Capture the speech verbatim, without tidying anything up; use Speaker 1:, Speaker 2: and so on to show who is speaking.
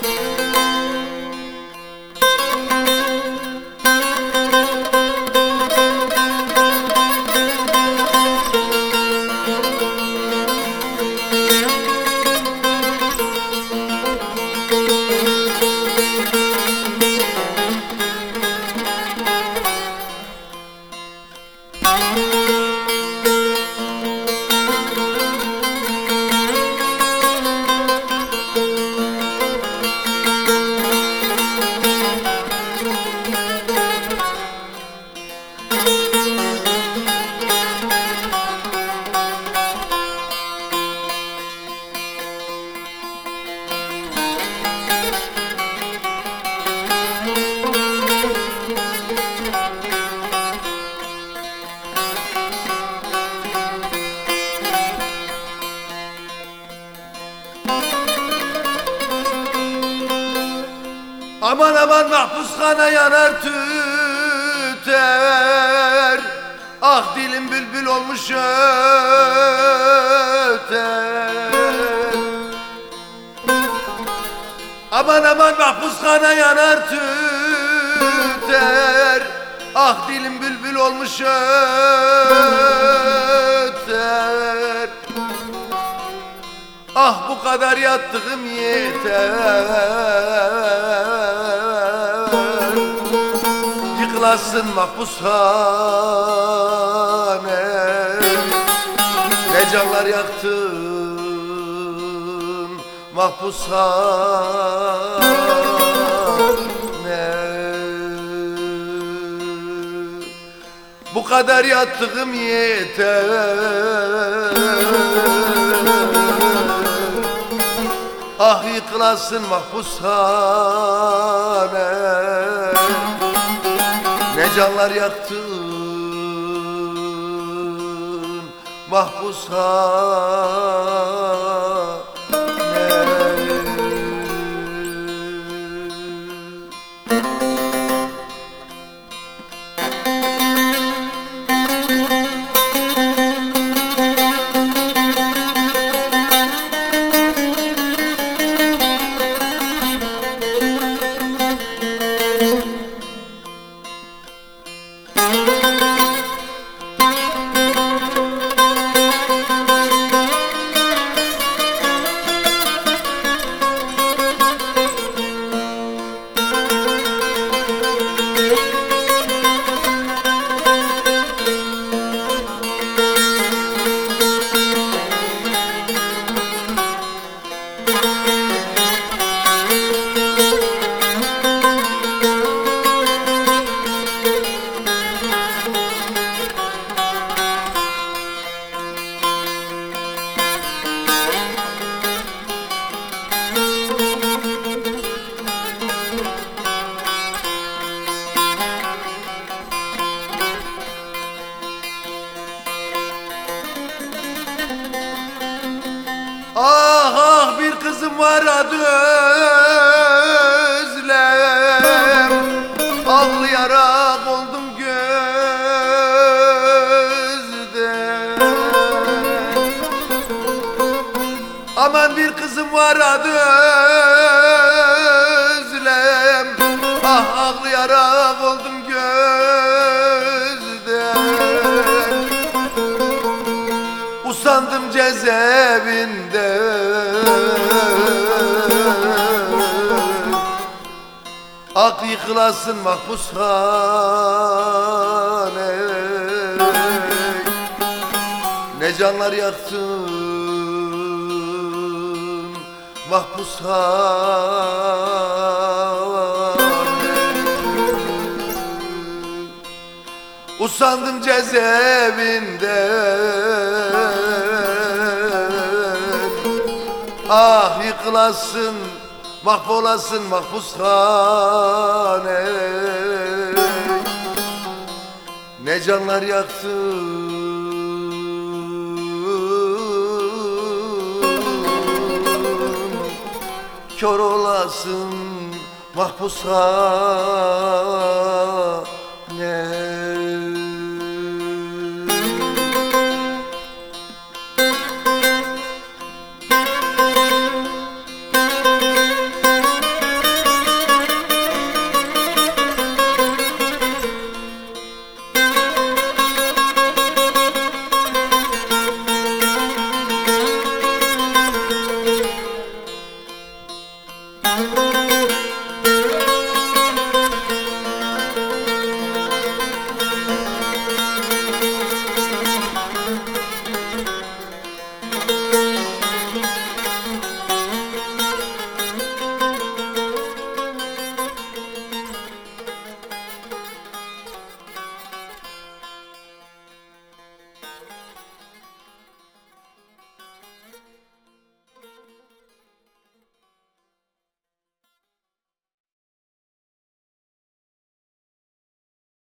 Speaker 1: Aman aman mahpushane yanar tüter, ah dilim bülbül olmuş öter. Aman aman mahpushane yanar tüter, ah dilim bülbül olmuş öter. Ah bu kadar yattığım yeter, yıkılasın mahpushane. Ne canlar yaktın mahpushane. Bu kadar yattığım yeter, ah yıkılasın mahpushane. Ne canlar yaktın mahpushane. Ah ah bir kızım var adı Özlem, ağlayarak oldum gözden. Aman bir kızım var adı Özlem, ah ağlayarak oldum gözden. Usandım cezaevinde, ak yıkılasın mahpushane. Ne canlar yaktın mahpushane. Usandım cezaevinde, ah yıkılasın mahvolasın mahpushane. Ne canlar yaktın kör olasın mahpushane.